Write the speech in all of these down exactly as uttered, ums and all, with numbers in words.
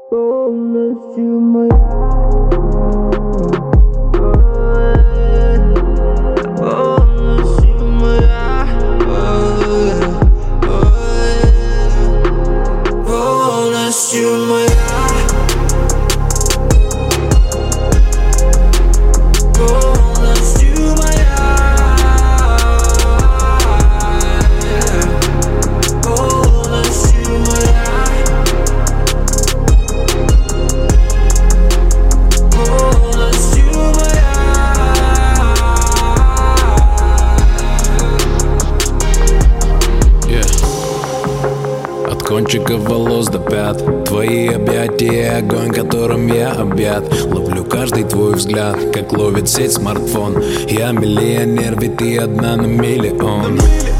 полностью моя. Полностью моя. Полностью моя. Кончиков волос до пят, твои объятия, огонь, которым я объят. Ловлю каждый твой взгляд, как ловит сеть смартфон. Я миллионер, ведь ты одна на миллион.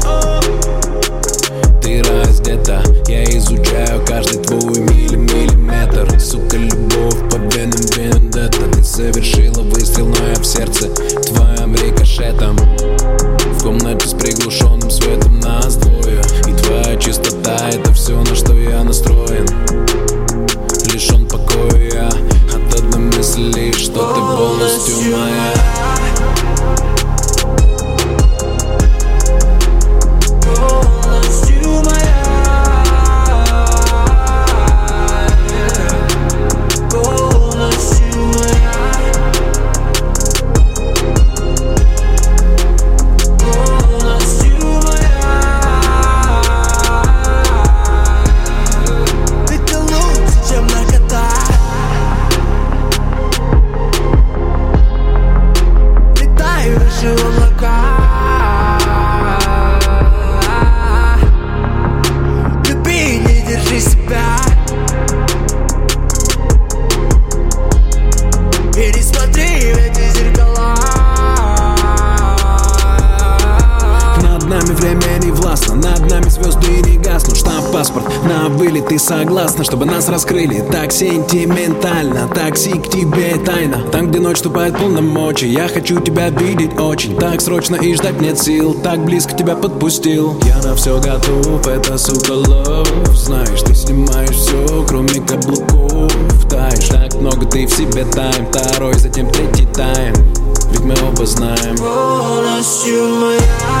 Ты раздета, я изучаю каждый твой милли-миллиметр. Сука, любовь по венам вендетта. Ты совершила выстрел, но я в сердце твоим рикошетом. В комнате с приглушенным светом нас двое. И твоя чистота — это все, на что я настроен. Лишен покоя от одной мысли, что ты полностью моя. Люби, не держи себя. И не смотри в эти зеркала. Над нами время не властно, над нами звезды не гаснут. Штамп, паспорт, на вылет, ты согласна, чтобы нас раскрыли так сентиментально. Такси к тебе тайна, там, где ночь вступает полномочия. Я хочу тебя видеть очень, так срочно и ждать нет сил. Так близко тебя подпустил. Я на все готов, это сука love. Знаешь, ты снимаешь все, кроме каблуков. Таешь, так много ты в себе тайм. Второй, затем третий тайм, ведь мы оба знаем. Полностью моя.